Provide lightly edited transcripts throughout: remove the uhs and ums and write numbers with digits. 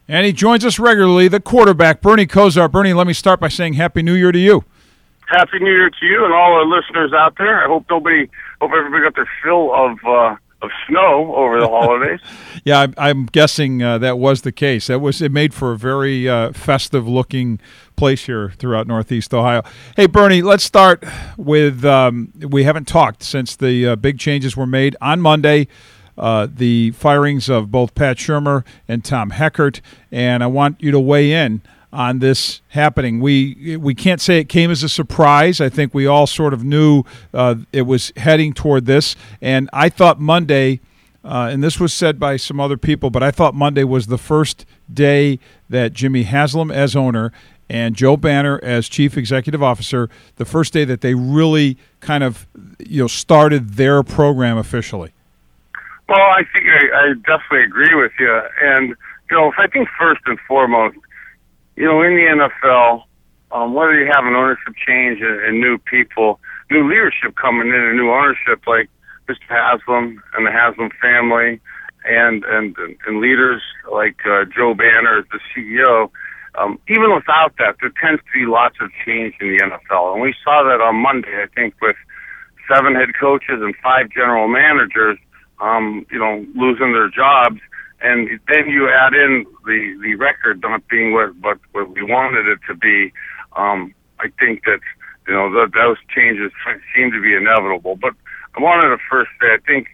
And he joins us regularly, the quarterback, Bernie Kosar. Bernie, let me start by saying Happy New Year to you. Happy New Year to you and all our listeners out there. I hope everybody got their fill of snow over the holidays. Yeah, I'm guessing that was the case. It made for a very festive-looking place here throughout Northeast Ohio. Hey, Bernie, let's start with we haven't talked since the big changes were made on Monday. The firings of both Pat Shurmur and Tom Heckert, and I want you to weigh in on this happening. We can't say it came as a surprise. I think we all sort of knew it was heading toward this, and I thought Monday, and this was said by some other people, but I thought Monday was the first day that Jimmy Haslam as owner and Joe Banner as chief executive officer, the first day that they really kind of started their program officially. Well, I think I definitely agree with you. And, I think first and foremost, in the NFL, whether you have an ownership change and new people, new leadership coming in and new ownership like Mr. Haslam and the Haslam family and leaders like Joe Banner, the CEO, even without that, there tends to be lots of change in the NFL. And we saw that on Monday, I think, with 7 head coaches and 5 general managers, losing their jobs, and then you add in the record not being what we wanted it to be. I think that those changes seem to be inevitable. But I wanted to first say I think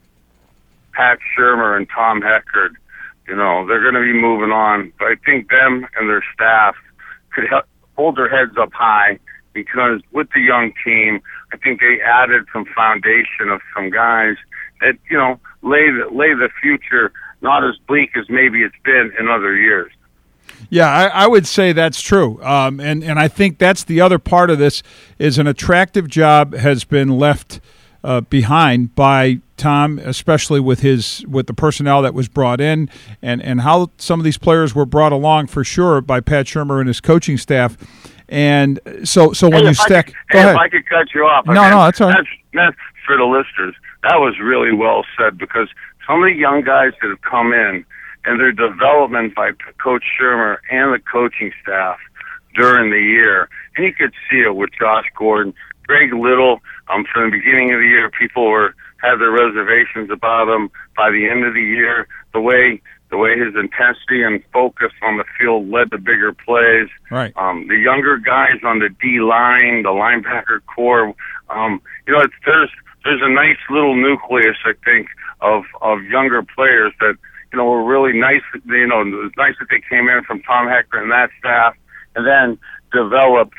Pat Shurmur and Tom Heckert, they're going to be moving on. But I think them and their staff could hold their heads up high because with the young team, I think they added some foundation of some guys that, lay the future not as bleak as maybe it's been in other years. Yeah, I would say that's true. And I think that's the other part of this is an attractive job has been left behind by Tom, especially with the personnel that was brought in and how some of these players were brought along for sure by Pat Shurmur and his coaching staff. And so when you stack, go ahead. If I could cut you off, no, that's all right. That's for the listeners. That was really well said because some of the young guys that have come in and their development by Coach Shurmur and the coaching staff during the year, and you could see it with Josh Gordon, Greg Little. From the beginning of the year, people had their reservations about him. By the end of the year, the way his intensity and focus on the field led to bigger plays. Right. The younger guys on the D line, the linebacker core. There's a nice little nucleus, I think, of younger players that were really nice. It was nice that they came in from Tom Heckert and that staff, and then developed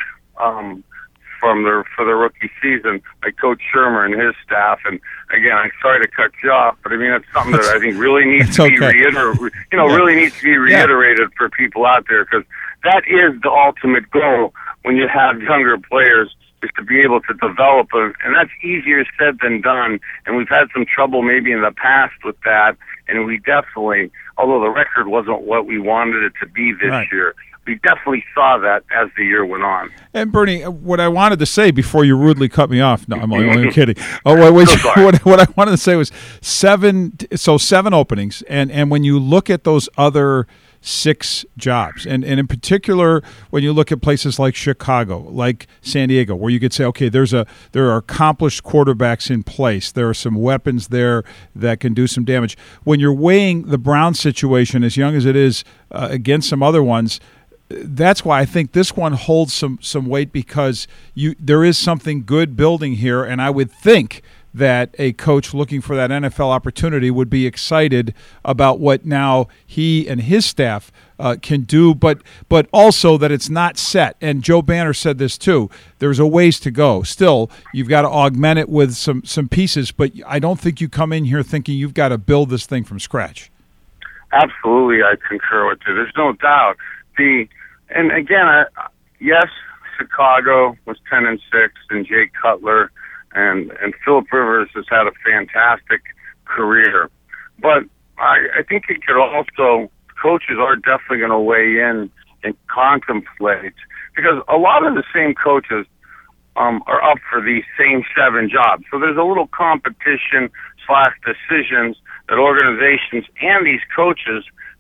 for the rookie season by Coach Shurmur and his staff. And again, I'm sorry to cut you off, but I mean it's something that I think really needs to be really needs to be reiterated for people out there because that is the ultimate goal when you have younger players. Is to be able to develop them, and that's easier said than done. And we've had some trouble maybe in the past with that, and we definitely, although the record wasn't what we wanted it to be this year, we definitely saw that as the year went on. And Bernie, what I wanted to say before you rudely cut me off, no, I'm only kidding. What I wanted to say was 7 openings, and when you look at those other 6 jobs. And in particular, when you look at places like Chicago, like San Diego, where you could say, okay, there are accomplished quarterbacks in place. There are some weapons there that can do some damage. When you're weighing the Browns situation, as young as it is, against some other ones, that's why I think this one holds some weight because there is something good building here, and I would think that a coach looking for that NFL opportunity would be excited about what now he and his staff can do, but also that it's not set. And Joe Banner said this too. There's a ways to go. Still, you've got to augment it with some pieces, but I don't think you come in here thinking you've got to build this thing from scratch. Absolutely, I concur with you. There's no doubt. And again, yes, Chicago was 10-6, and Jay Cutler and Phillip Rivers has had a fantastic career. But I think it could also, coaches are definitely going to weigh in and contemplate, because a lot of the same coaches are up for these same 7 jobs. So there's a little competition / decisions that organizations and these coaches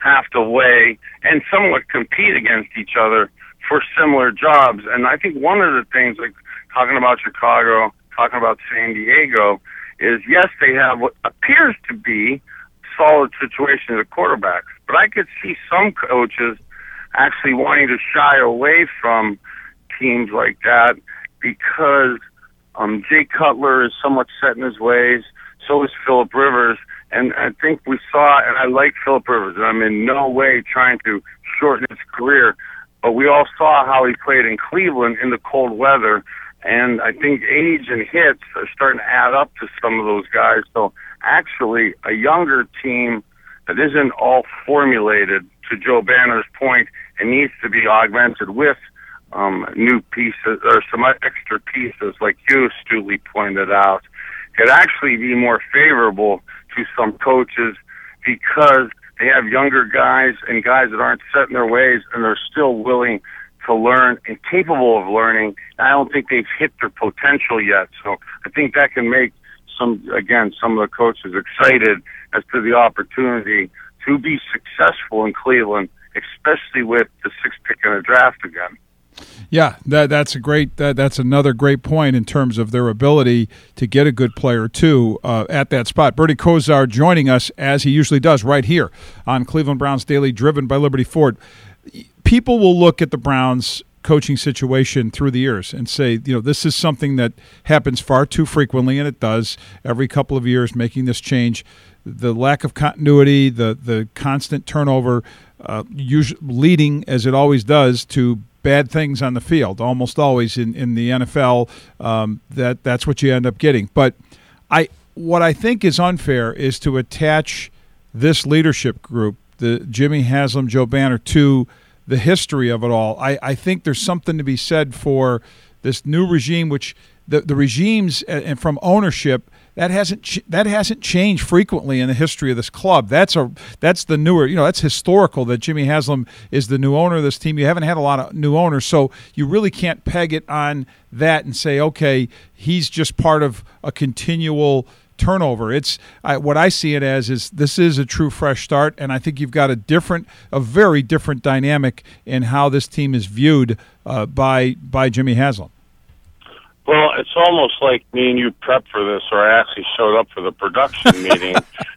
have to weigh and somewhat compete against each other for similar jobs. And I think one of the things, like talking about Chicago, talking about San Diego, is yes, they have what appears to be solid situations at quarterbacks, but I could see some coaches actually wanting to shy away from teams like that because Jay Cutler is somewhat set in his ways. So is Phillip Rivers. And I think we saw, and I like Phillip Rivers, and I'm in no way trying to shorten his career, but we all saw how he played in Cleveland in the cold weather. And I think age and hits are starting to add up to some of those guys. So actually, a younger team that isn't all formulated, to Joe Banner's point, and needs to be augmented with new pieces or some extra pieces, like you astutely pointed out, could actually be more favorable to some coaches because they have younger guys and guys that aren't set in their ways and they're still willing to learn and capable of learning. I don't think they've hit their potential yet. So I think that can make some of the coaches excited as to the opportunity to be successful in Cleveland, especially with the 6th pick in the draft again. Yeah, that's another great point in terms of their ability to get a good player too at that spot. Bernie Kosar joining us as he usually does right here on Cleveland Browns Daily, driven by Liberty Ford. People will look at the Browns coaching situation through the years and say, this is something that happens far too frequently, and it does every couple of years, making this change. The lack of continuity, the constant turnover, usually leading, as it always does, to bad things on the field, almost always in the NFL. That's what you end up getting. But what I think is unfair is to attach this leadership group, the Jimmy Haslam, Joe Banner, to the history of it all. I think there's something to be said for this new regime, which the regimes and from ownership that hasn't changed frequently in the history of this club. That's the newer, that's historical that Jimmy Haslam is the new owner of this team. You haven't had a lot of new owners, so you really can't peg it on that and say, okay, he's just part of a continual turnover. What I see it as is this is a true fresh start, and I think you've got a very different dynamic in how this team is viewed by Jimmy Haslam. Well, it's almost like me and you prepped for this, or I actually showed up for the production meeting,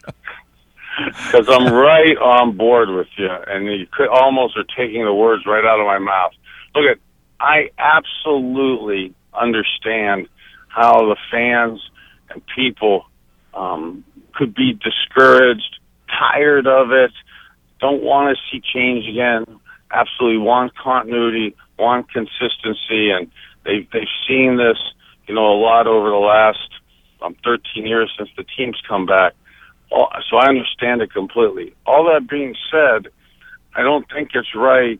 because I'm right on board with you, and you almost are taking the words right out of my mouth. Look, I absolutely understand how the fans and people could be discouraged, tired of it, don't want to see change again, absolutely want continuity, want consistency, and they've seen this, a lot over the last 13 years since the team's come back. So I understand it completely. All that being said, I don't think it's right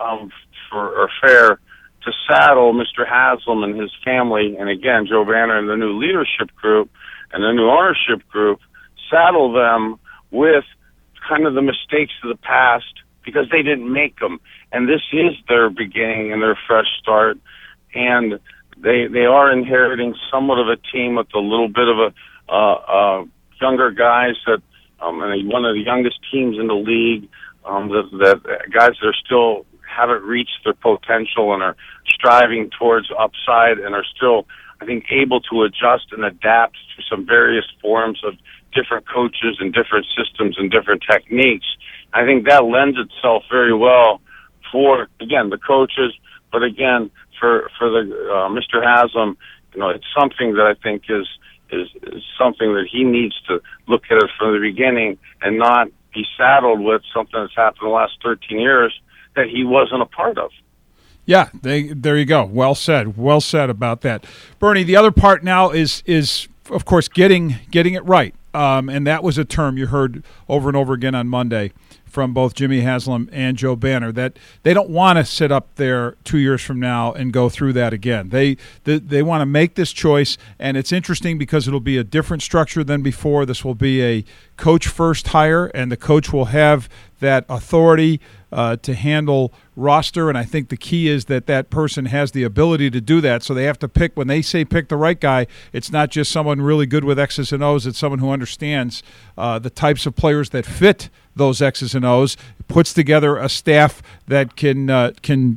or fair to saddle Mr. Haslam and his family, and again, Joe Banner and the new leadership group and the new ownership group, saddle them with kind of the mistakes of the past because they didn't make them. And this is their beginning and their fresh start. And they are inheriting somewhat of a team with a little bit of a younger guys that and one of the youngest teams in the league. That guys that are still haven't reached their potential and are striving towards upside and are still, I think, able to adjust and adapt to some various forms of different coaches and different systems and different techniques. I think that lends itself very well for, again, the coaches, but again, for the Mr. Haslam, it's something that I think is something that he needs to look at it from the beginning and not be saddled with something that's happened in the last 13 years that he wasn't a part of. Yeah, there you go. Well said about that. Bernie, the other part now is of course getting it right. And that was a term you heard over and over again on Monday from both Jimmy Haslam and Joe Banner, that they don't want to sit up there 2 years from now and go through that again. They want to make this choice, and it's interesting because it'll be a different structure than before. This will be a coach-first hire, and the coach will have that authority to handle roster, and I think the key is that person has the ability to do that. So they have to pick, when they say pick the right guy, it's not just someone really good with X's and O's, it's someone who understands the types of players that fit those X's and O's, puts together a staff that can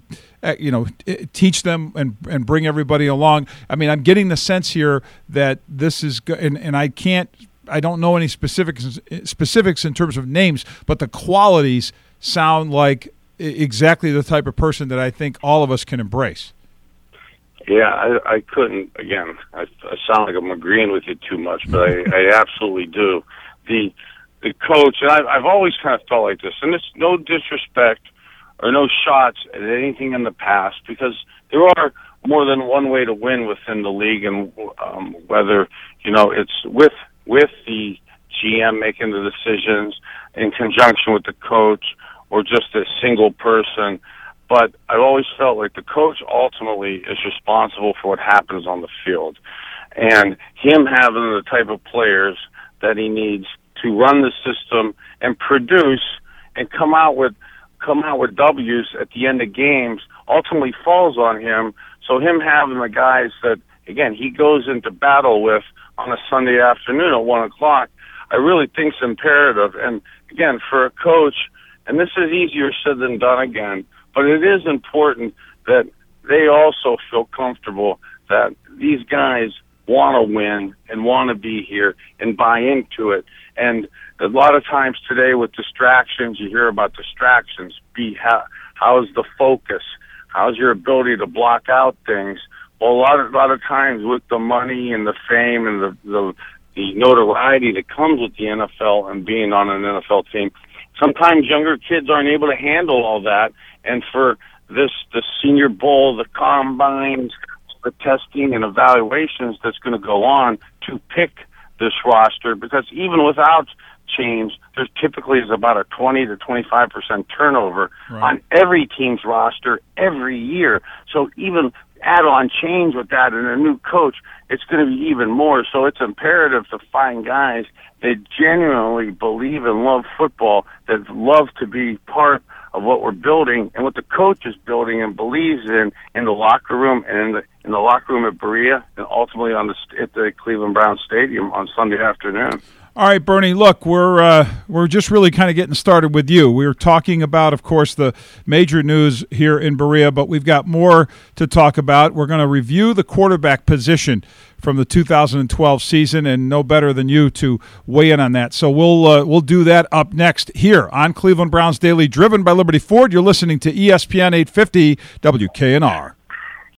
teach them and bring everybody along. I mean, I'm getting the sense here that this is and I don't know any specifics in terms of names, but the qualities sound like exactly the type of person that I think all of us can embrace. Yeah, I couldn't. Again, I sound like I'm agreeing with you too much, but I absolutely do. The coach, and I've always kind of felt like this, and it's no disrespect or no shots at anything in the past, because there are more than one way to win within the league, and whether it's with the GM making the decisions in conjunction with the coach, or just a single person. But I've always felt like the coach ultimately is responsible for what happens on the field. And him having the type of players that he needs to run the system and produce and come out with W's at the end of games ultimately falls on him. So him having the guys that, again, he goes into battle with on a Sunday afternoon at 1 o'clock, I really think is imperative. And again, for a coach, and this is easier said than done again, but it is important that they also feel comfortable that these guys want to win and want to be here and buy into it. And a lot of times today with distractions, you hear about distractions. How's the focus? How's your ability to block out things? Well, a lot of times with the money and the fame and the notoriety that comes with the NFL and being on an NFL team, sometimes younger kids aren't able to handle all that. And for the Senior Bowl, the combines, the testing and evaluations that's going to go on to pick this roster, because even without change, there typically is about a 20 to 25% turnover on every team's roster every year. So even add on change with that and a new coach, it's going to be even more. So it's imperative to find guys that genuinely believe and love football, that love to be part of what we're building and what the coach is building and believes in the locker room and in the locker room at Berea, and ultimately at the Cleveland Browns Stadium on Sunday afternoon. All right, Bernie, look, we're just really kind of getting started with you. We were talking about, of course, the major news here in Berea, but we've got more to talk about. We're going to review the quarterback position from the 2012 season, and no better than you to weigh in on that. So we'll do that up next here on Cleveland Browns Daily, driven by Liberty Ford. You're listening to ESPN 850 WKNR.